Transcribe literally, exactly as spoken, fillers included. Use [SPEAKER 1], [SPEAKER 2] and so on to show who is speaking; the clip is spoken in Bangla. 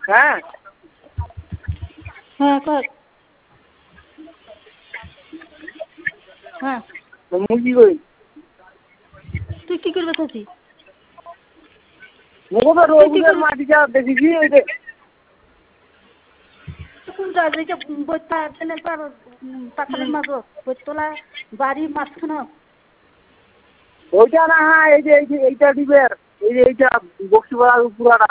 [SPEAKER 1] হ্যাঁ
[SPEAKER 2] হ্যাঁ কর হ্যাঁ
[SPEAKER 1] মুরগি কই
[SPEAKER 2] তুই কি করবে চাচি
[SPEAKER 1] মুখে রোগের মাটিটা দেখেছি ওই যে
[SPEAKER 2] কোনটা যেটা বইটা চ্যানেল পার পাখালের মাঝো বইতলা বাড়ি মাঝখানে
[SPEAKER 1] ওইটা না হ্যাঁ এই যে এই যে এইটা দিবের এই যে এইটা বক্সিপাড়ার পুরাটা